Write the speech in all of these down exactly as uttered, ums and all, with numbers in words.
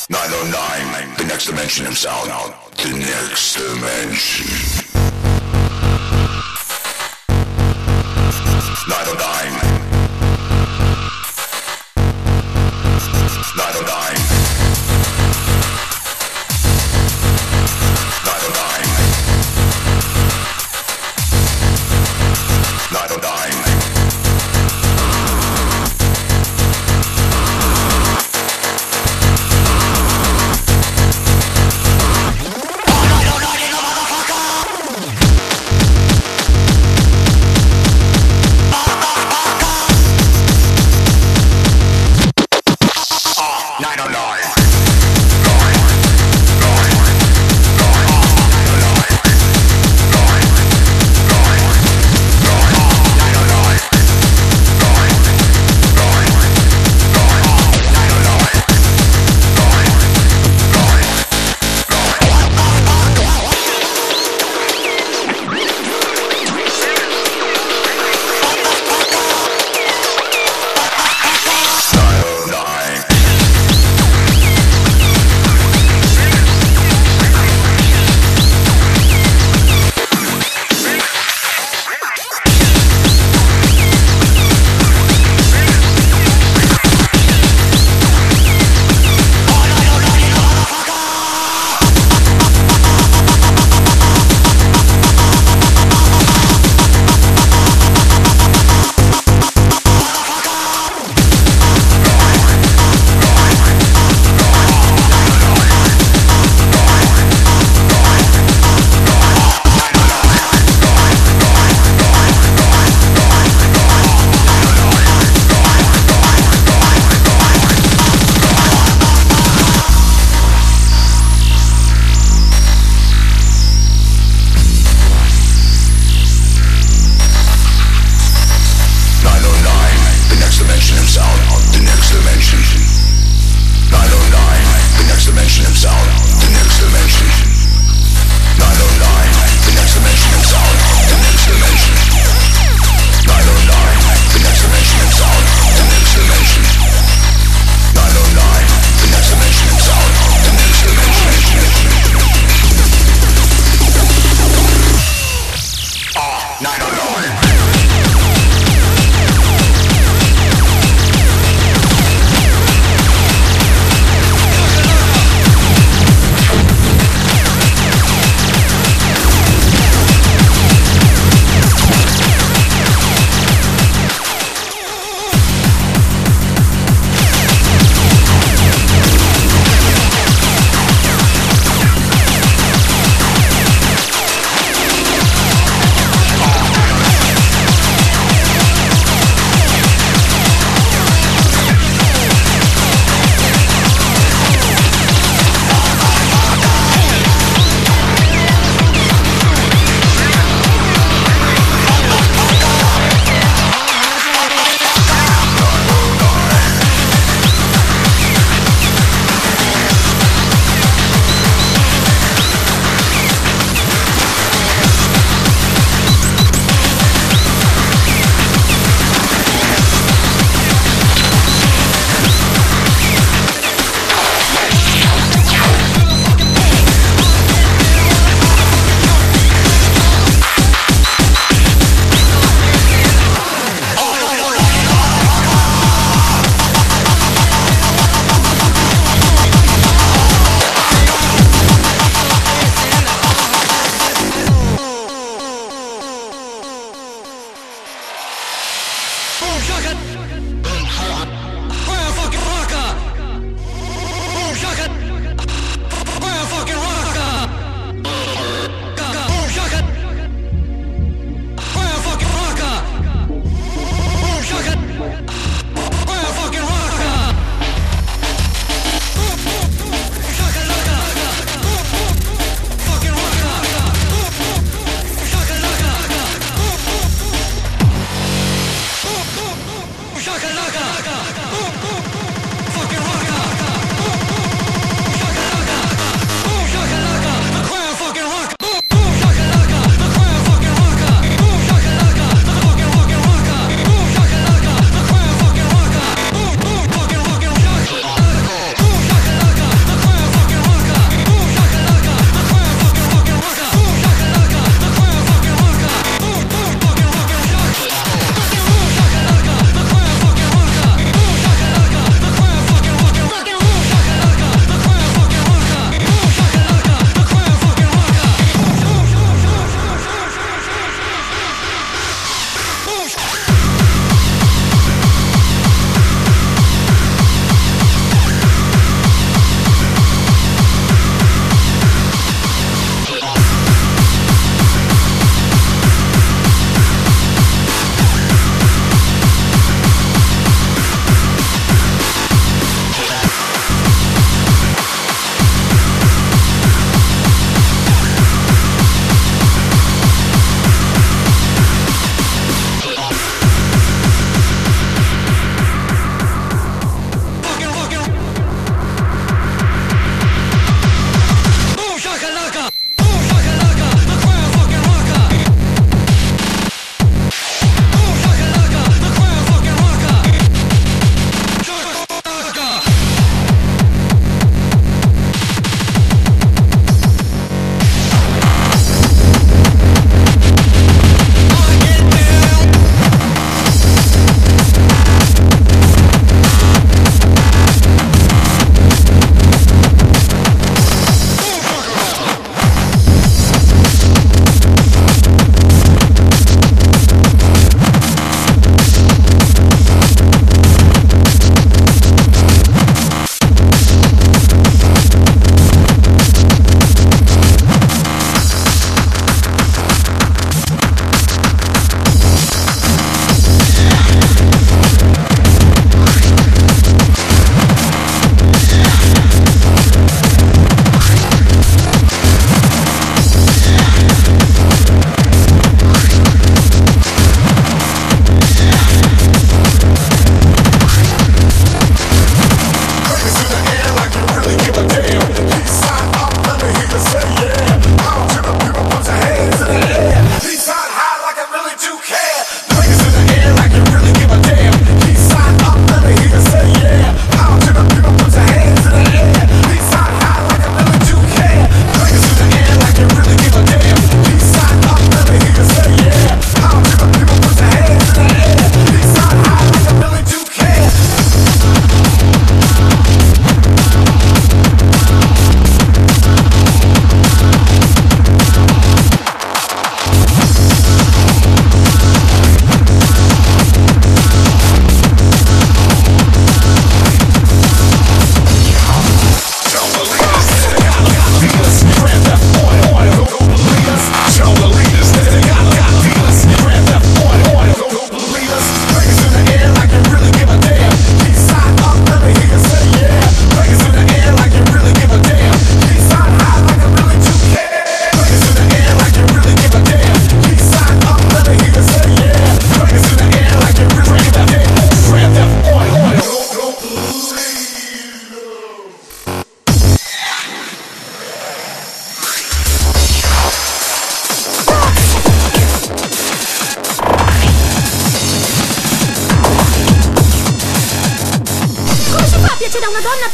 nine oh nine, the next dimension of sound. The next dimension. nine oh nine. nine oh nine. nine oh nine. nine oh nine.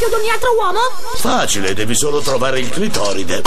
ad ogni altro uomo? Facile, devi solo trovare il clitoride.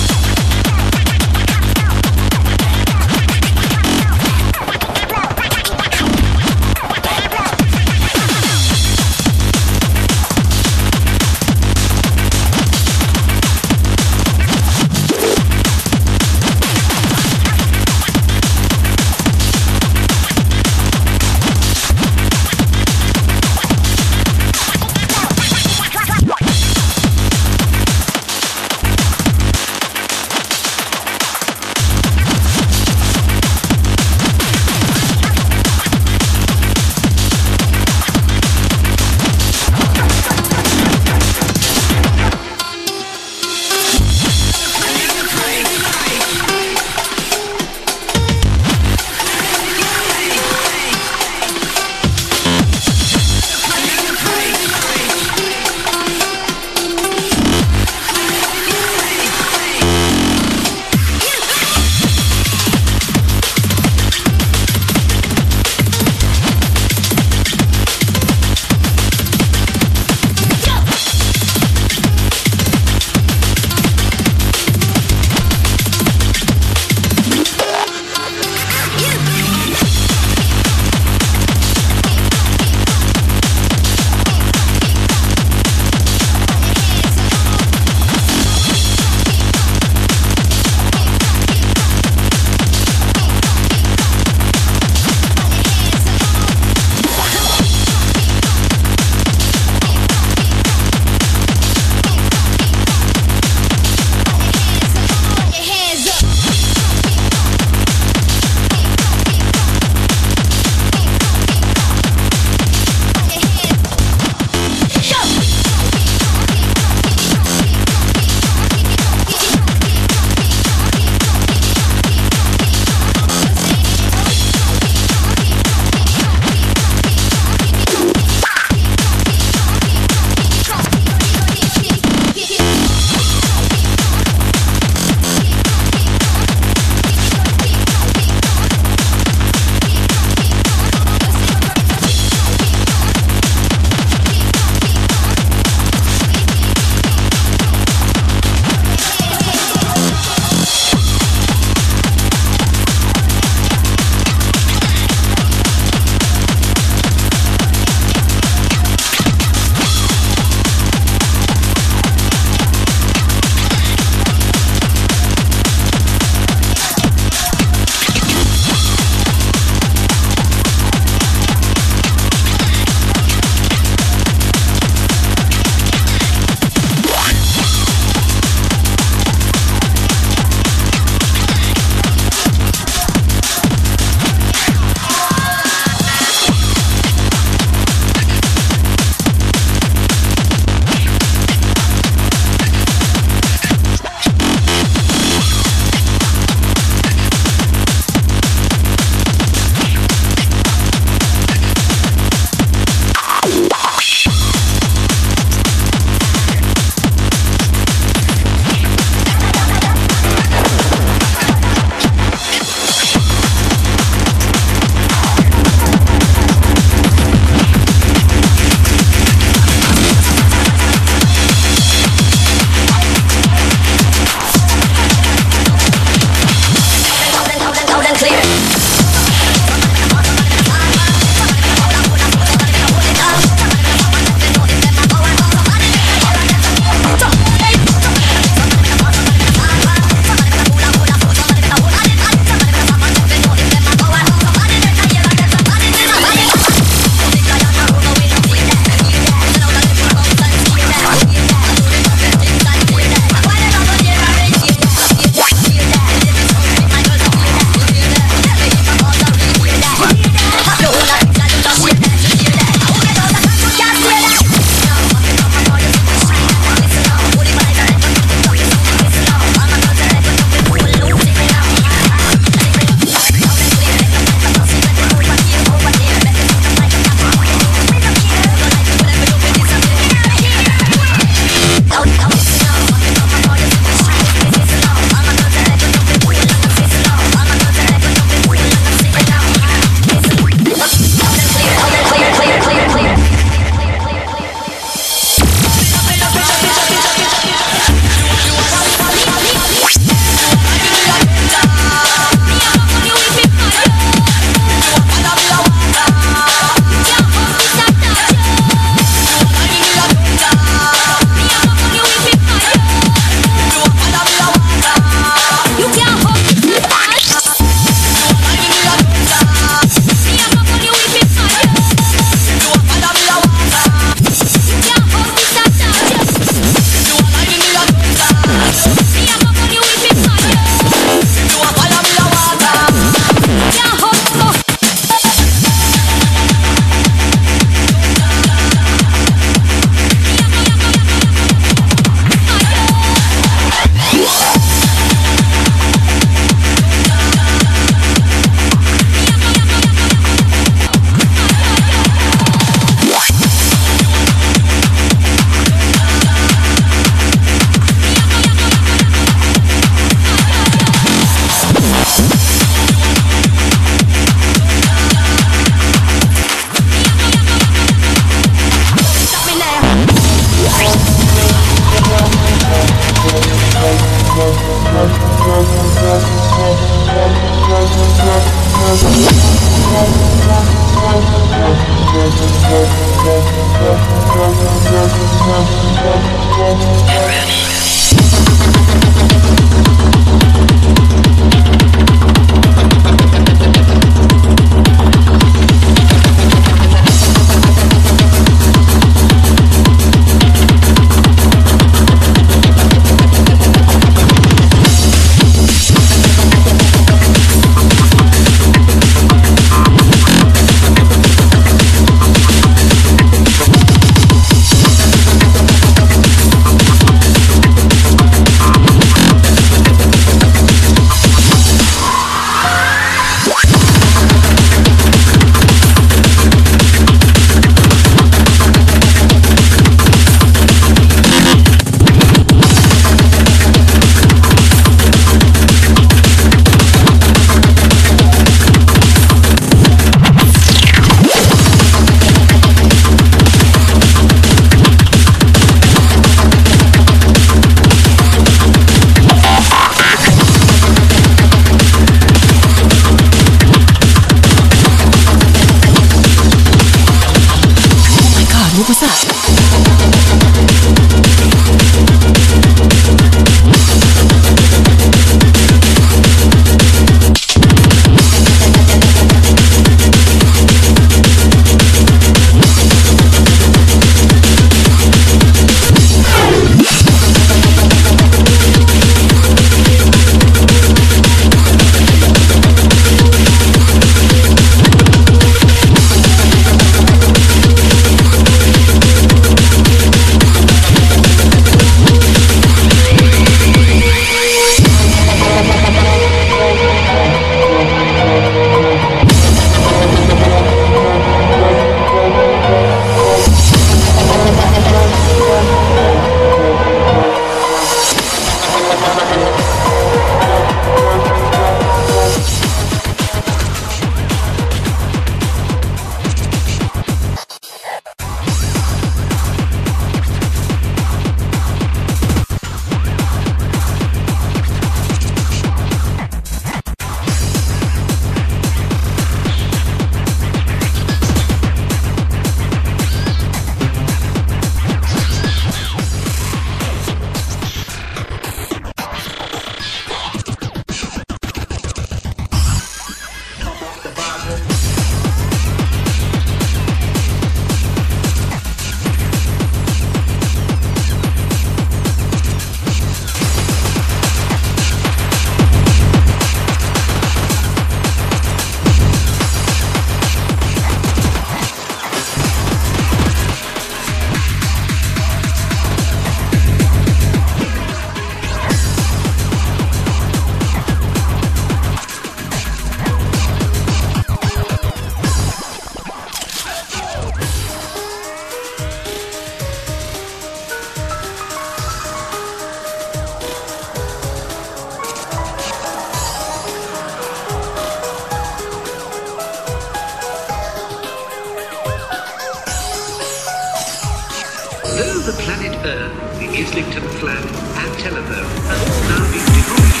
Although the planet Earth, the Islington flag and telephone have all now been demolished.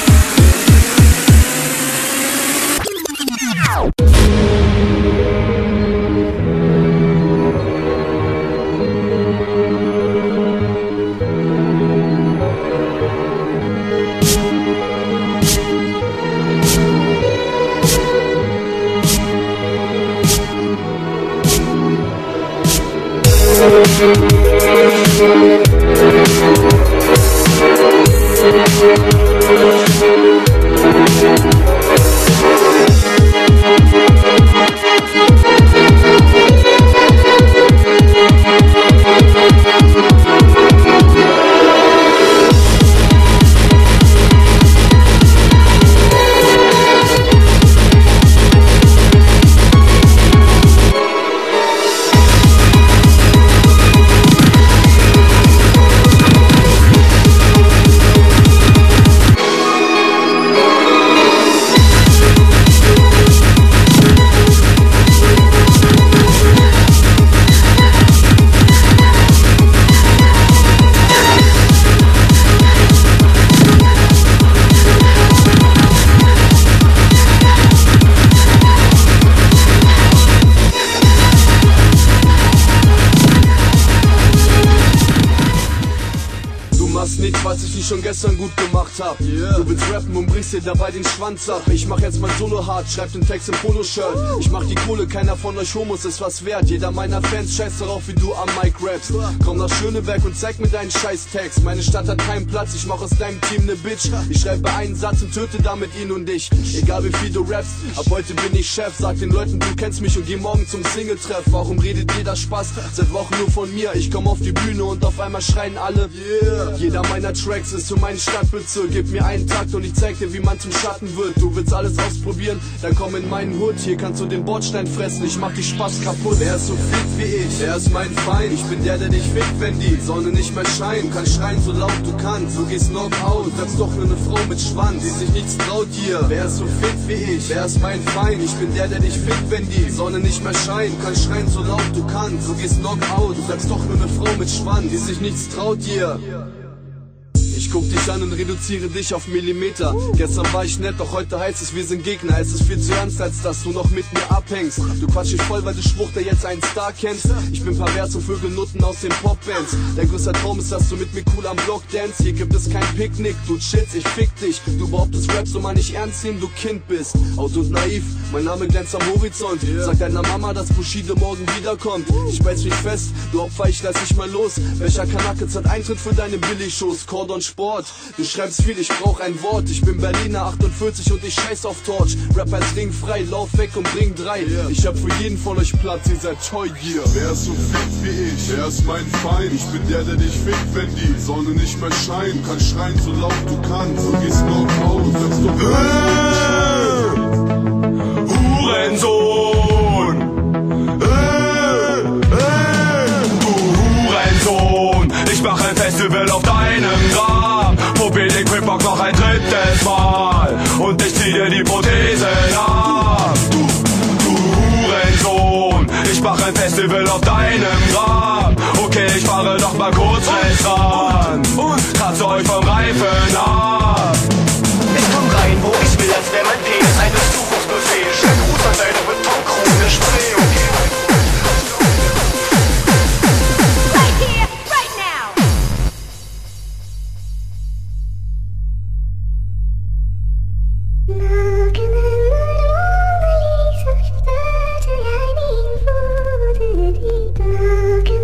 Nichts, was ich nicht schon gestern gut gemacht hab. Yeah. Du willst rappen und brichst dir dabei den Schwanz ab. Ich mach jetzt mein Solo hart, schreib den Text im Poloshirt. Ich mach die Kohle, keiner von euch Homos ist was wert. Jeder meiner Fans scheißt darauf, wie du am Mic rappst. Komm nach Schöneberg und zeig mir deinen scheiß Text. Meine Stadt hat keinen Platz, ich mach aus deinem Team ne Bitch. Ich schreibe einen Satz und töte damit ihn und dich. Egal wie viel du rappst, ab heute bin ich Chef. Sag den Leuten, du kennst mich und geh morgen zum Single-Treff. Warum redet jeder Spaß? Seit Wochen nur von mir. Ich komm auf die Bühne und auf einmal schreien alle yeah. Jeder meiner Tracks ist für meinen Stadtbezirk. Gib mir einen Takt und ich zeig dir, wie man zum Schatten wird. Du willst alles ausprobieren, dann komm in meinen Hood. Hier kannst du den Bordstein fressen, ich mach dich Spaß kaputt. Er ist so fit wie ich, er ist mein Feind. Ich bin der, der dich fickt, wenn die Sonne nicht mehr scheint. Kann schreien, so laut du kannst, du gehst Knockout. Sagst doch nur eine Frau mit Schwanz, die sich nichts traut hier. Wer ist so fit wie ich, er ist mein Feind. Ich bin der, der dich fickt, wenn die Sonne nicht mehr scheint. Kann schreien, so laut du kannst, du gehst Knockout. Du sagst doch nur eine Frau mit Schwanz, die sich nichts traut hier. Ich guck dich an und reduziere dich auf Millimeter. Gestern war ich nett, doch heute heißt es, wir sind Gegner. Es ist viel zu ernst, als dass du noch mit mir abhängst. Du quatsch dich voll, weil du Schwucht, der jetzt einen Star kennst. Ich bin pervers und Vögel Nutten aus den Popbands. Dein größter Traum ist, dass du mit mir cool am Block dance. Hier gibt es kein Picknick, du chillst, ich fick dich. Du behauptest Rap, so mal nicht ernst nehmen, du Kind bist. Out und naiv, mein Name glänzt am Horizont. Sag deiner Mama, dass Bushido morgen wiederkommt. Ich beiß mich fest, du Opfer, ich lass dich mal los. Welcher Kanake zahlt Eintritt für deine Billigshows? Cordon Sport, du schreibst viel, ich brauch ein Wort. Ich bin Berliner achtundvierzig und ich scheiß auf Torch. Rap als ringfrei, lauf weg und bring drei. Ich hab für jeden von euch Platz, ihr seid toll hier. Wer ist so fit wie ich, er ist mein Feind. Ich bin der, der dich fickt, wenn die Sonne nicht mehr scheint. Kann schreien, so laut du kannst, du gehst Knockout. Sagst du Hey, Hurensohn! Hey, hey, du Hurensohn! Ich mach ein Festival auf deinem Grab. Probier den Quickbox noch ein drittes Mal und ich zieh dir die Prothesen ab. Du, du Hurensohn! Ich mach ein Festival auf deinem Grab. Okay, ich fahre doch mal kurz rechts ran und kratze euch vom Reifen ab. Ich komm rein, wo ich will, als wär mein Penis ein Durchsuchungsbefehl. Schön Gruß an deine Betonkrone, Spree, okay? Right here, right now! Look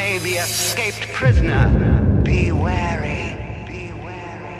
may be escaped prisoner. Be wary. Be wary.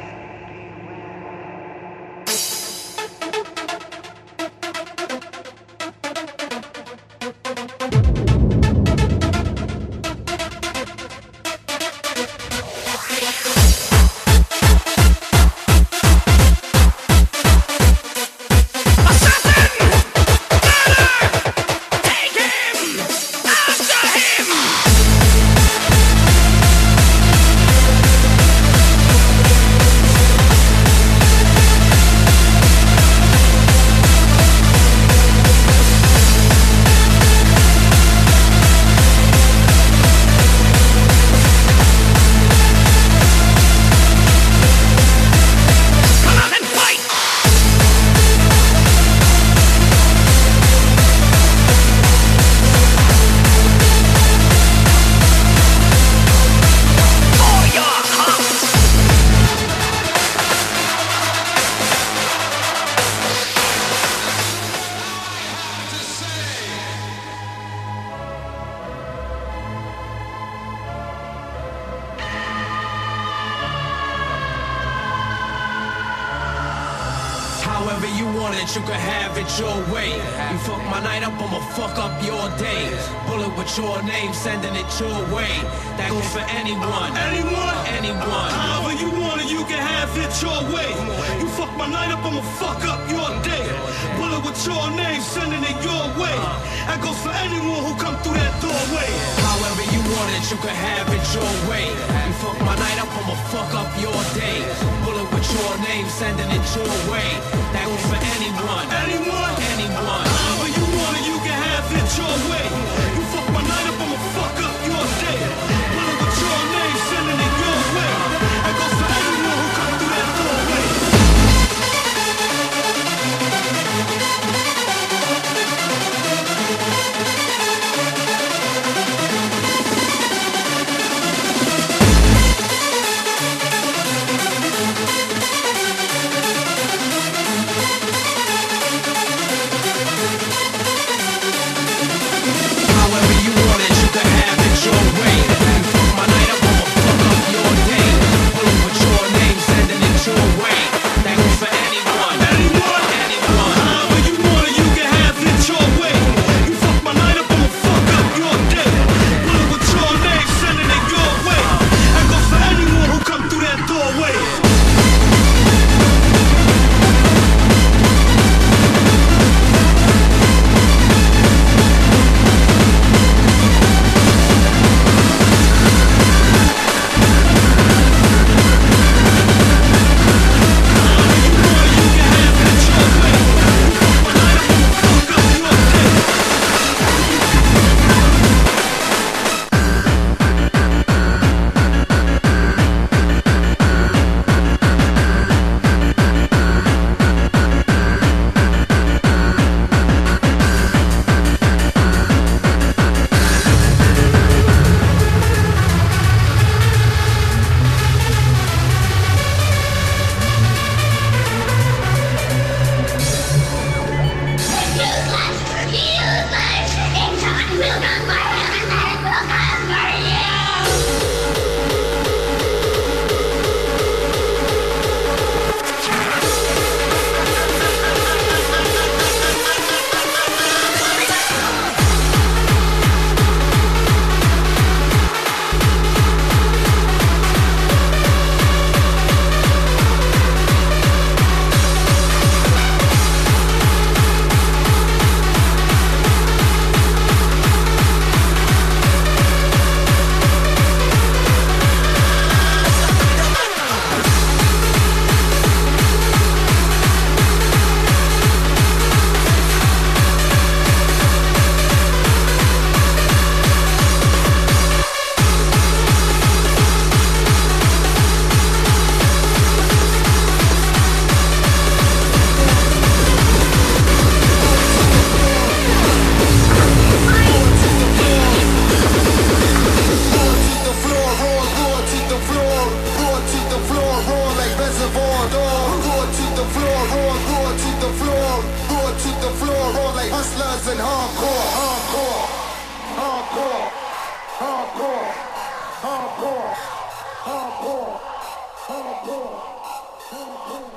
However you want it, you can have it your way. You fuck my night up, I'ma fuck up your day. Bullet with your name, sending it your way. That goes for anyone. Anyone? Anyone. However you want it, you can have it your way. You fuck my night up, I'ma fuck up your day. Bullet with your name, sending it your way. That goes for anyone who come through that doorway. However you want it, you can have it your way. You fuck my night up, I'ma fuck up your day. Bullet with your name, sending it your way. That goes for anyone. Anyone? Anyone. However you want it, you can have it your way. You fuck my night up, I'ma fuck up your day. Bullet with your name, sending it your way. That goes for anyone who come through that doorway. Hustlers and hardcore, hardcore, hardcore, hardcore. hardcore, hardcore, hardcore, hardcore.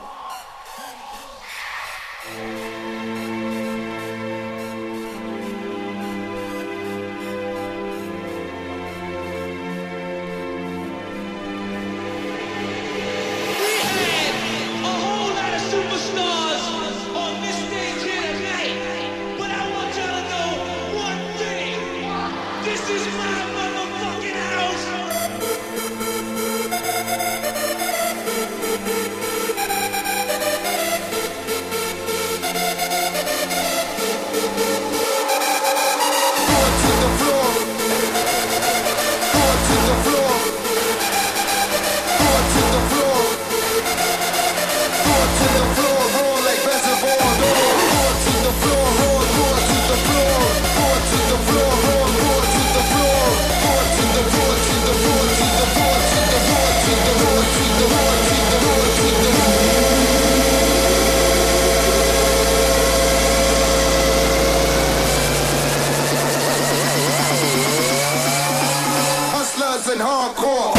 And hardcore.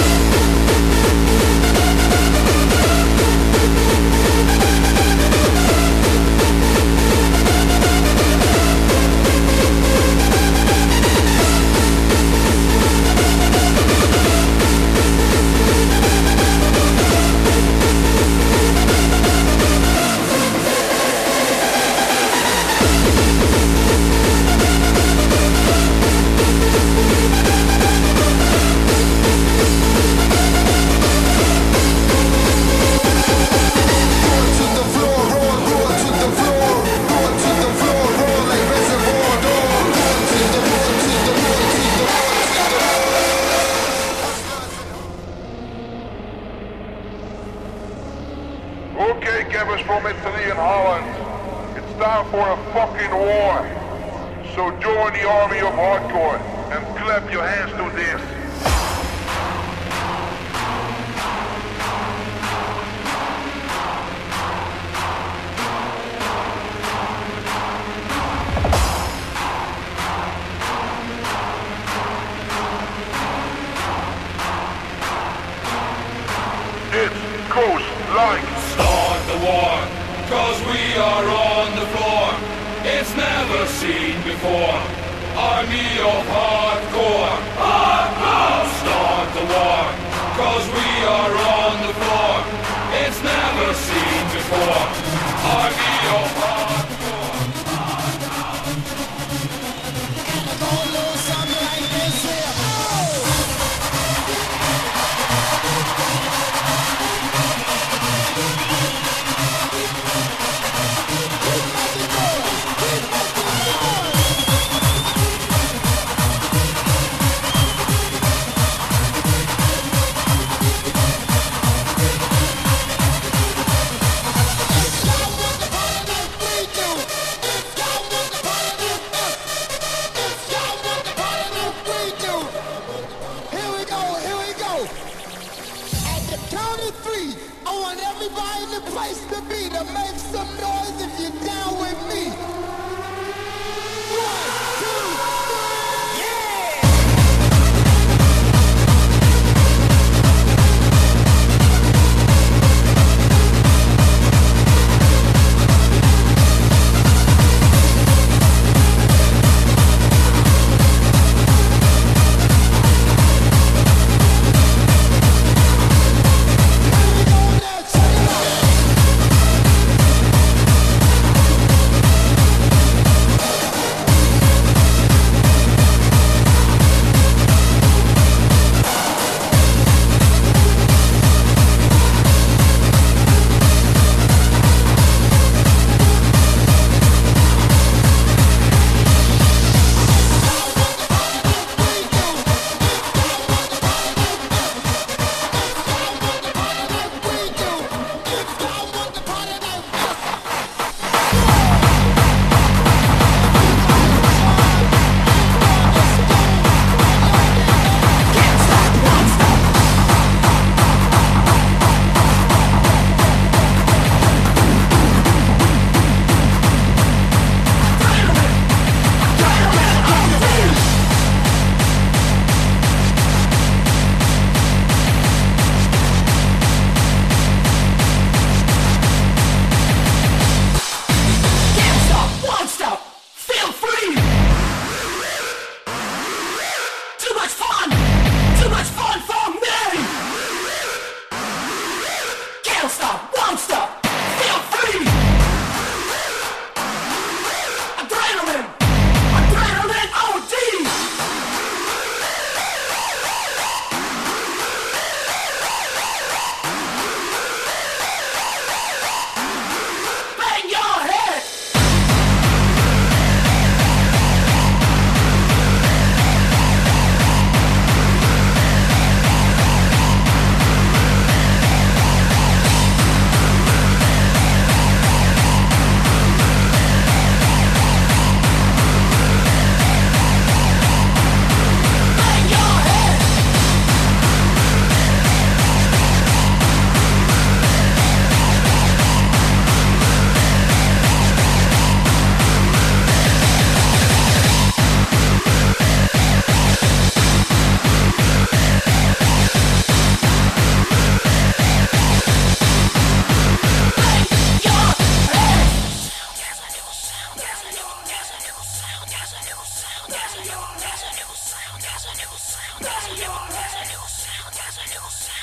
From Italy and Holland. It's time for a fucking war. So join the army of hardcore and clap your hands to this. It's Coast Like. Start the war, cause we are on the floor. It's never seen before. Army of hardcore. Hardcore! Start the war, cause we are on the floor. It's never seen before. Army of hardcore.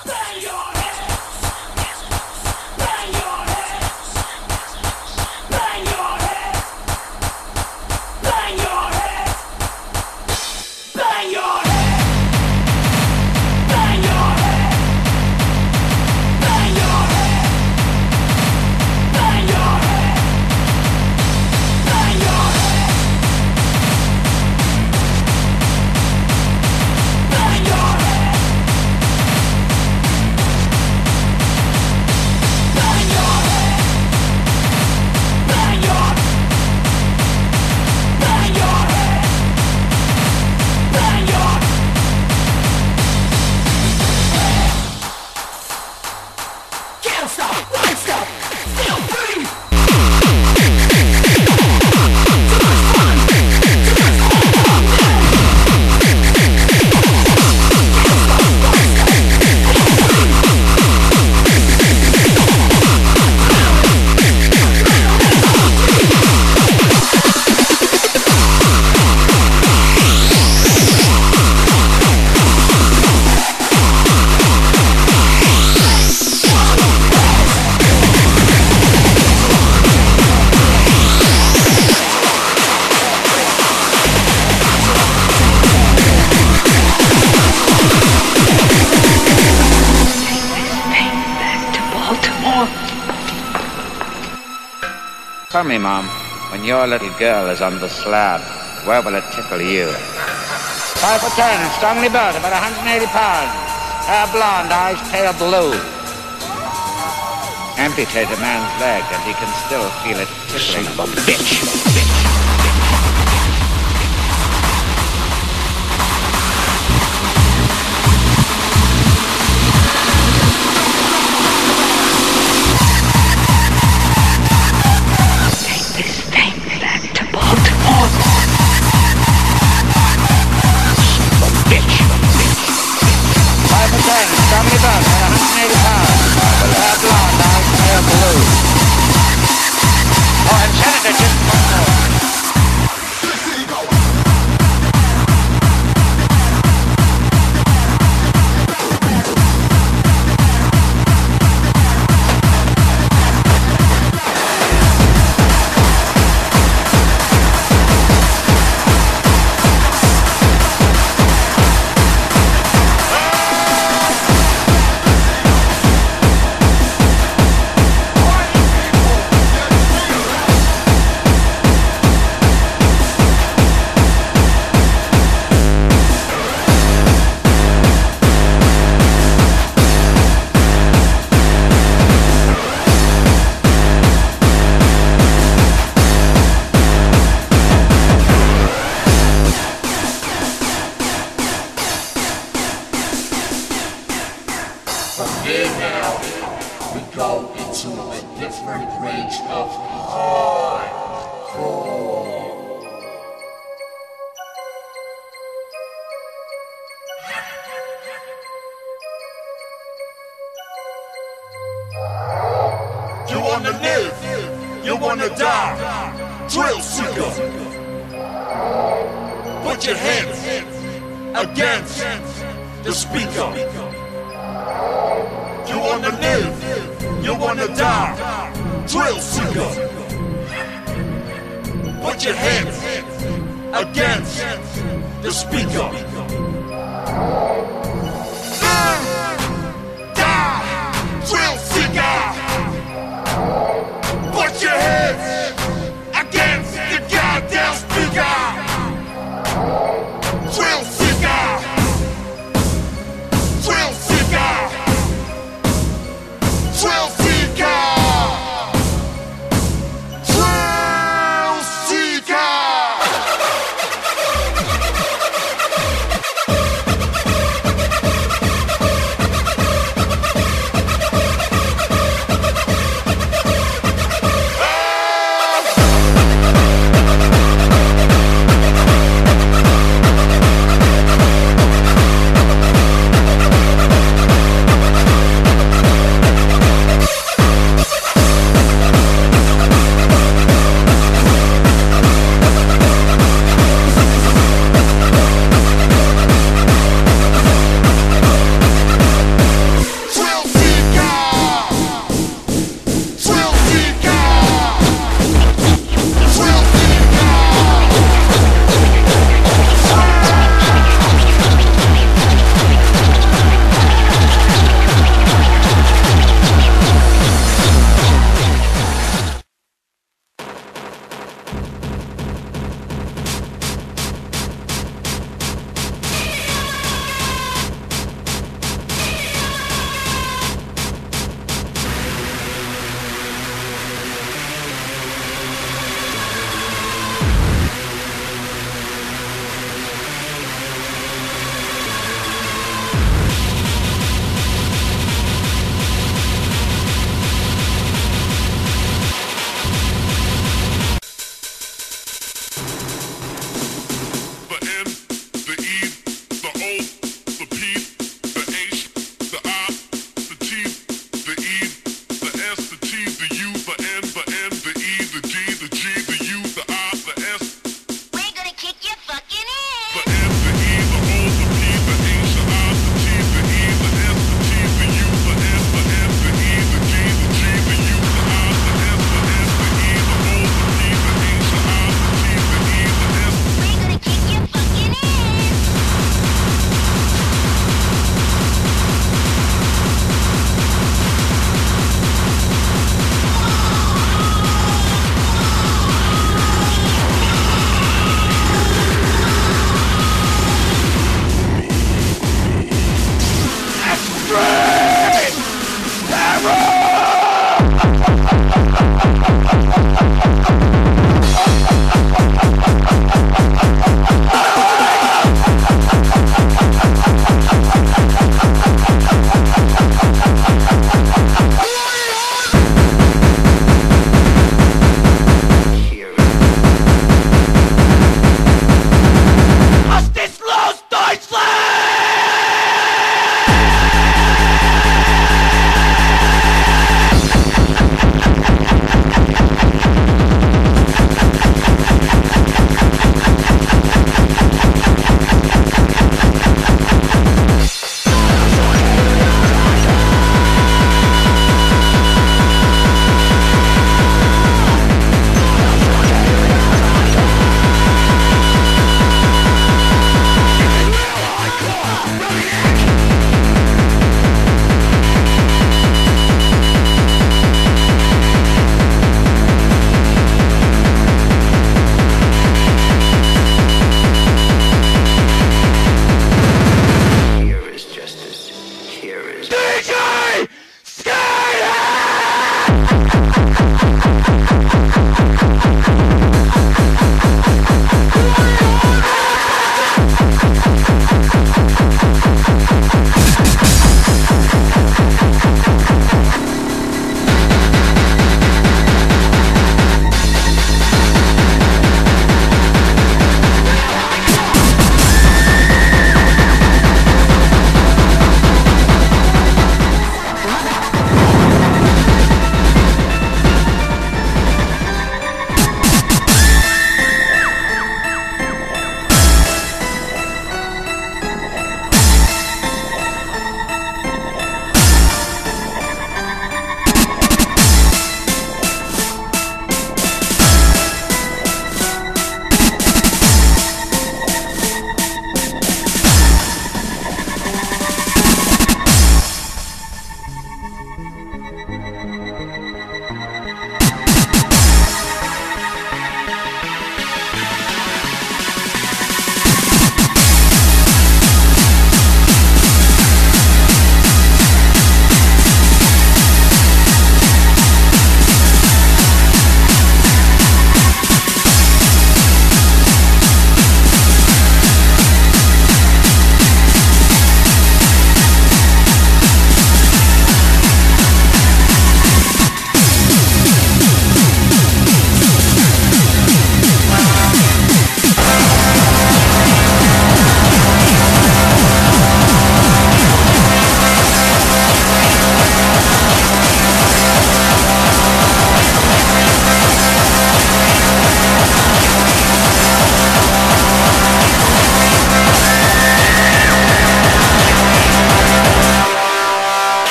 Tell me, Mom, when your little girl is on the slab, where will it tickle you? Five foot ten, strongly built, about one hundred eighty pounds. Hair blonde, eyes pale blue. Amputate a man's leg and he can still feel it tickling. Son of a bitch. bitch.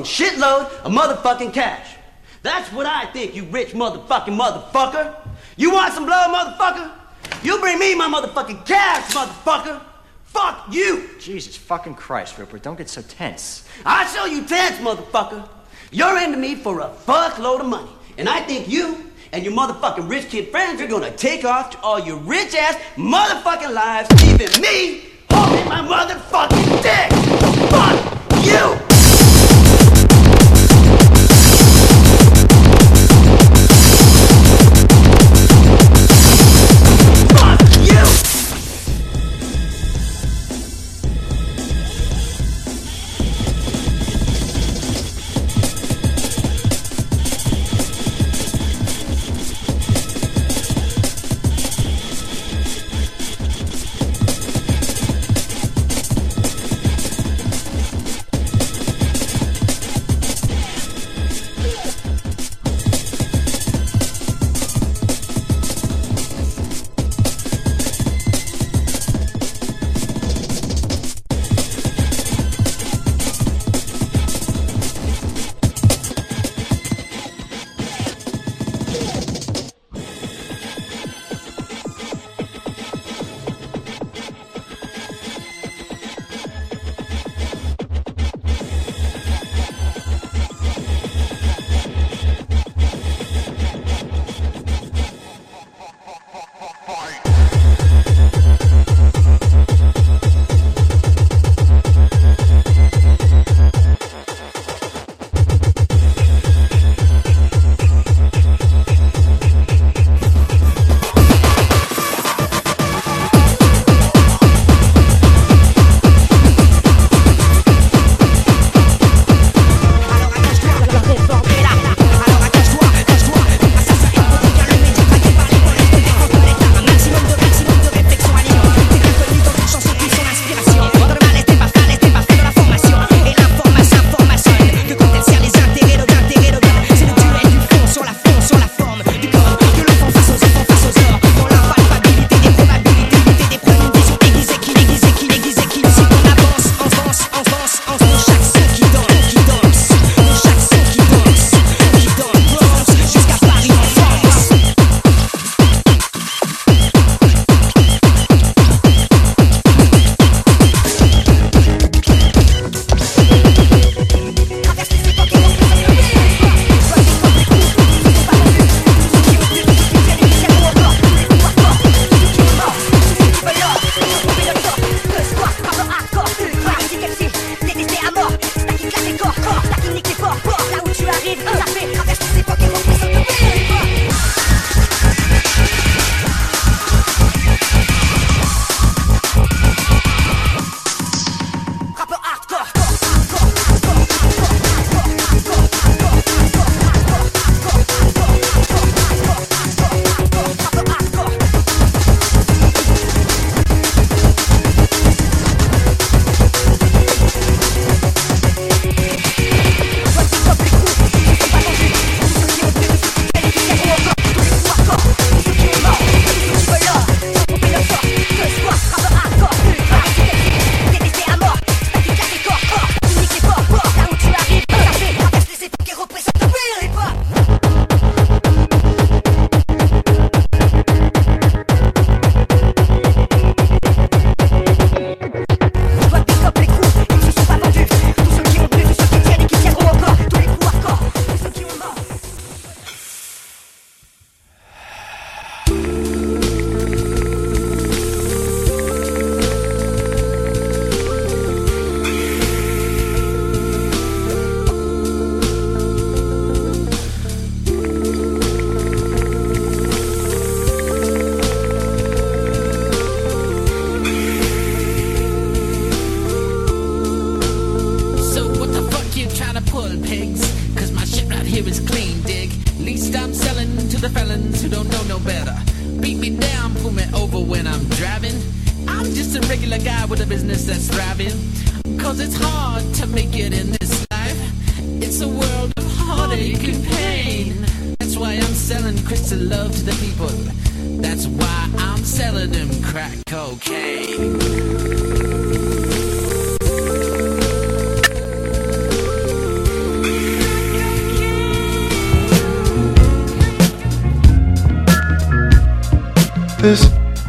motherfucking shitload of motherfucking cash. That's what I think, you rich motherfucking motherfucker. You want some blow, motherfucker? You bring me my motherfucking cash, motherfucker. Fuck you. Jesus fucking Christ, Ripper, don't get so tense. I show you tense, motherfucker. You're into me for a fuckload of money. And I think you and your motherfucking rich kid friends are gonna take off to all your rich ass motherfucking lives, leaving me holding my motherfucking dick. Fuck you. Piss.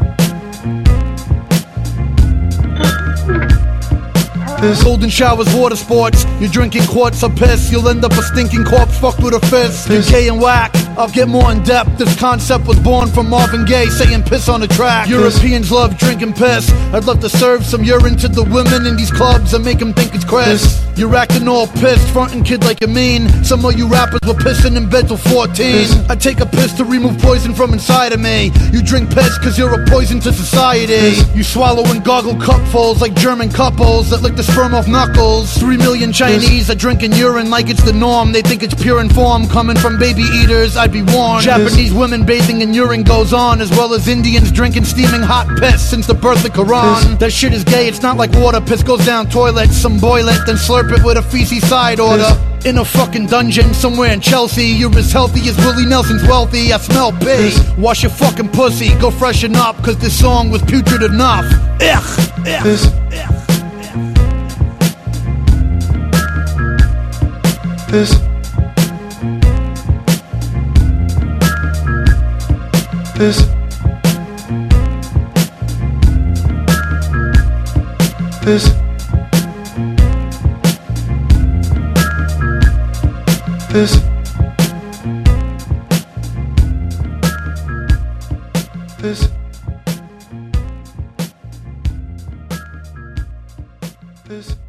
Golden showers, water sports. You're drinking quarts of piss. You'll end up a stinking corpse fucked with a fist. You're gay and whack. I'll get more in depth. This concept was born from Marvin Gaye saying piss on the track. Europeans love drinking piss. I'd love to serve some urine to the women in these clubs and make them think it's Chris. You're acting all pissed, frontin' kid like you mean. Some of you rappers were pissing in bed till fourteen. I take a piss to remove poison from inside of me. You drink piss cause you're a poison to society. You swallow and goggle cupfuls like German couples that lick the sperm off knuckles. Three million Chinese are drinking urine like it's the norm. They think it's pure and form coming from baby eaters, I'd be warned. Japanese women bathing in urine goes on, as well as Indians drinking steaming hot piss since the birth of Quran. That shit is gay, it's not like water. Piss goes down toilet, some boil it, then slurp it with a feces side order. In a fucking dungeon somewhere in Chelsea. You're as healthy as Willie Nelson's wealthy. I smell pee. Wash your fucking pussy, go freshen up, cause this song was putrid enough. Ugh, ugh, ugh. Piss. Piss. Piss. Piss. Piss. Piss.